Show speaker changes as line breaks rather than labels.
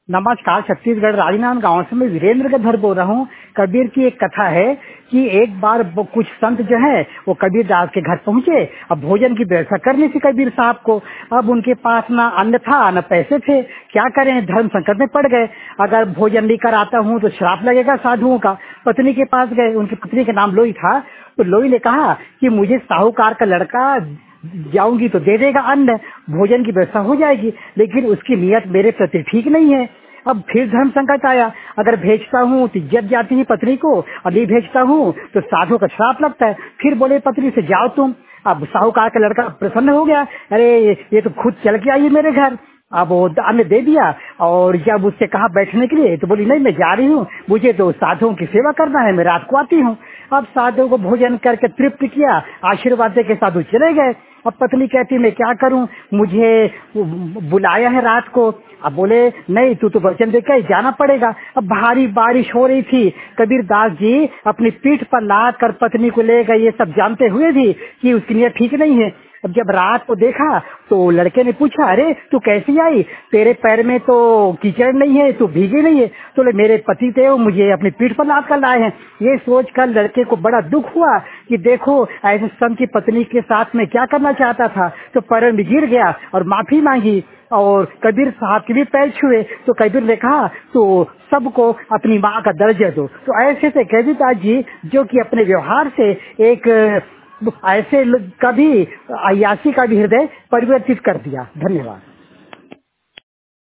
नमस्कार। छत्तीसगढ़ राजनांद गांव से मैं वीरेंद्र गधर बोल रहा हूँ। कबीर की एक कथा है कि एक बार कुछ संत जो है वो कबीर दास के घर पहुँचे। अब भोजन की व्यवस्था करनी थी कबीर साहब को। अब उनके पास ना अन्न था न पैसे थे, क्या करें, धर्म संकट में पड़ गए। अगर भोजन लेकर आता हूँ तो श्राप लगेगा साधुओं का। पत्नी के पास गए, उनकी पत्नी का नाम लोई था। तो लोई ने कहा कि मुझे साहूकार का लड़का जाऊंगी तो दे देगा अन्न, भोजन की व्यवस्था हो जाएगी, लेकिन उसकी नियत मेरे प्रति ठीक नहीं है। अब फिर धर्म संकट आया। अगर भेजता हूँ तो इज्जत जाती है पत्नी को, और नहीं भेजता हूँ तो साधु का श्राप लगता है। फिर बोले पत्नी से जाओ तुम। अब साहूकार का लड़का प्रसन्न हो गया, अरे ये तो खुद चल के आई है मेरे घर। अब वो अन्न दे दिया, और जब उससे कहा बैठने के लिए तो बोली नहीं, मैं जा रही हूँ, मुझे तो साधुओं की सेवा करना है, मैं रात को आती हूँ। अब साधु को भोजन करके तृप्त किया, आशीर्वाद दे के साधु चले गए। अब पत्नी कहती मैं क्या करूं, मुझे बुलाया है रात को। अब बोले नहीं, तू तो वचन दे के जाना पड़ेगा। अब भारी बारिश हो रही थी। कबीर दास जी अपनी पीठ पर लाद कर पत्नी को ले गए, ये सब जानते हुए भी कि उसकी नियत ठीक नहीं है। अब जब रात को देखा तो लड़के ने पूछा, अरे तू कैसी आई, तेरे पैर में तो कीचड़ नहीं है, तू भीगी नहीं है। तो मेरे पति थे, वो मुझे अपनी पीठ पर लाद कर लाए हैं। ये सोचकर लड़के को बड़ा दुख हुआ कि देखो ऐसे संत की पत्नी के साथ में क्या करना चाहता था। तो पैर में गिर गया और माफी मांगी, और कबीर साहब के भी पैर छुए। तो कबीर ने कहा तो सबको अपनी माँ का दर्जा दो। तो ऐसे थे कबीर दास जी, जो कि अपने व्यवहार से एक ऐसे कभी अयासी का भी हृदय परिवर्तित कर दिया। धन्यवाद।